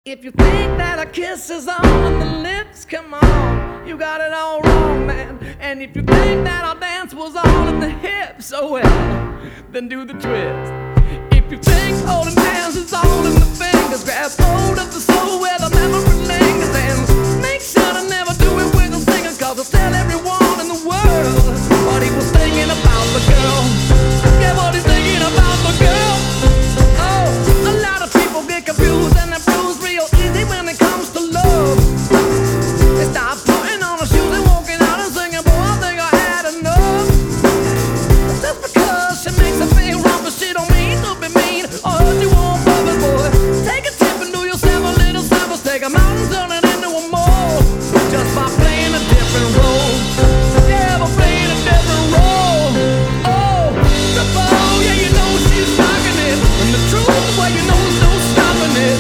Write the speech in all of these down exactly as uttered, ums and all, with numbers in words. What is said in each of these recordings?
If you think that a kiss is on the lips, come on, you got it all wrong, man. And if you think that our dance was all in the hips, oh well, then do the twist. If you think holding hands is all in the fingers, grab hold of the soul where the memory lingers, and make sure to never do it with a singer, cause I'll tell everyone in the world what he was thinking about the girl. Yeah, what he's thinking about the girl. Oh, a lot of people get confused and they're bruised real easy when it comes to love. They start putting on their shoes and walking out and singing, boy, I think I had enough. Just because she makes her feel wrong, but she don't mean to be mean or hurt you on purpose, boy. Take a tip and do yourself a little service. Take a mountain, turn it into a mole, just by playing a different role. Yeah, by playing a different role. Oh, the bow, yeah, you know she's rocking it, and the truth, well, you know there's no stopping it.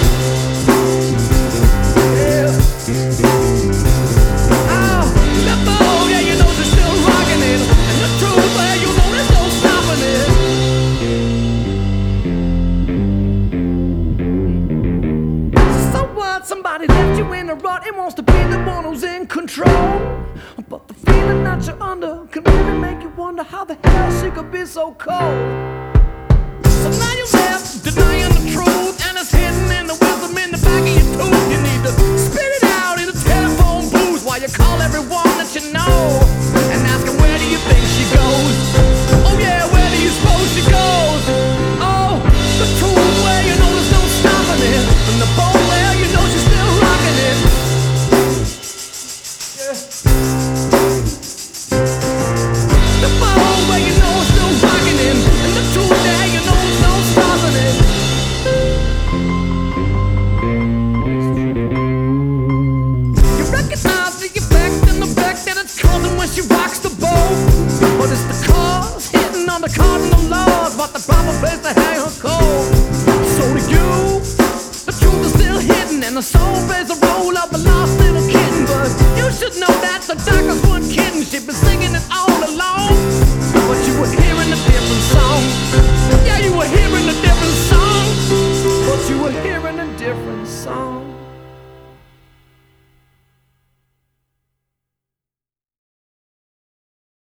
Somebody left you in a rut and wants to be the one who's in control. But the feeling that you're under can really make you wonder how the hell she could be so cold. So now you're left denying the truth, and it's hidden in the wisdom in the back of your tooth. You need to spit it out in a telephone booth while you call everyone that you know and ask them, where do you think she goes? Oh yeah, where do you suppose she goes? Oh, the truth where you know there's no stopping it, and the bowl where you know she's still rocking it. Yeah. The bowl where you know it's still rocking it, and the truth there you know there's no stopping it. You recognize the effect and the effect that it's causing when she rocks the boat, but it's the cause hitting on the cardinal laws, but the proper place to hang her cold. So do you. The truth is still hidden, and the soul plays the role of a lost little kitten. But you should know that the doctors weren't kidding. She'd been singing it all along, but you were hearing a different song. Yeah, you were hearing a different song, but you were hearing a different song.